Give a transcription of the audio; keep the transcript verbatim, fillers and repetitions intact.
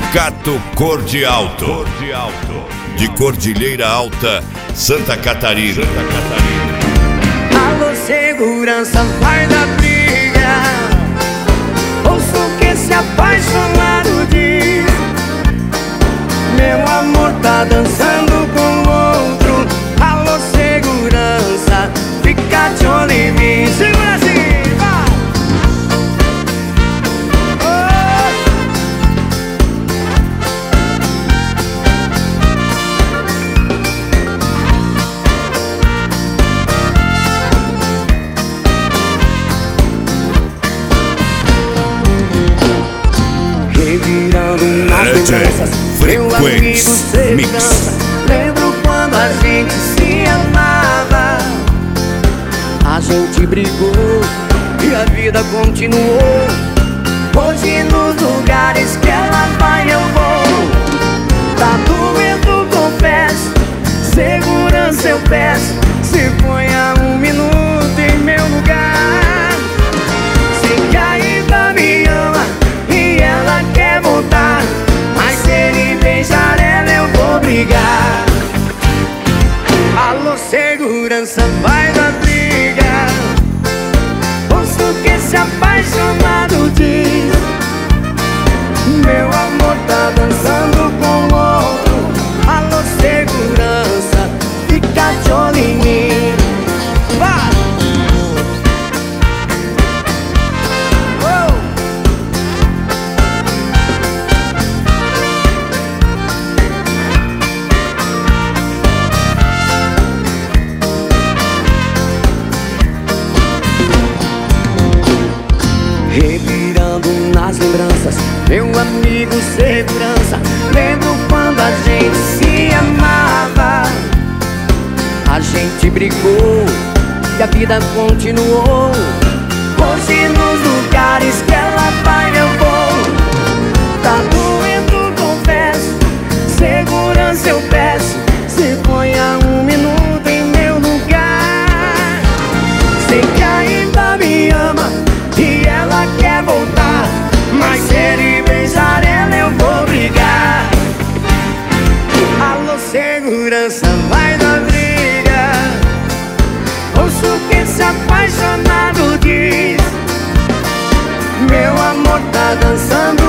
Sindicato Cor de Alto, de Cordilheira Alta, Santa Catarina. Santa Catarina. Alô, segurança, vai da briga. Ouço o que esse apaixonado diz. Meu amor tá dançando com outro. Alô, segurança, fica de olho em mim. Segura assim, vai! Revirando nas lembranças, meu amigo segurança. Lembro quando a gente se amava. A gente brigou e a vida continuou. Hoje nos lugares que ela vai eu vou. Tá doendo, confesso. Segurança eu peço. Se ponha um minuto em meu lugar. Sei que ainda me ama e ela quer voltar, mas se ele beijar ela eu vou brigar. Alô, segurança, vai da briga. Ouço o que esse apaixonado diz. Meu amor tá dançando com outro. Alô, segurança, fica de olho em mim. Vai! Revirando nas lembranças, meu amigo segurança. Lembro quando a gente se amava. A gente brigou e a vida continuou. Hoje nos lugares que ela vai eu vou. Tá doendo, confesso. Segurança eu peço. Se ponha um minuto em meu lugar. Sei que ainda me ama e ela quer voltar, mas se ele beijar ela eu vou brigar. Alô, segurança, vai da briga. Ouço o que esse apaixonado diz. Meu amor tá dançando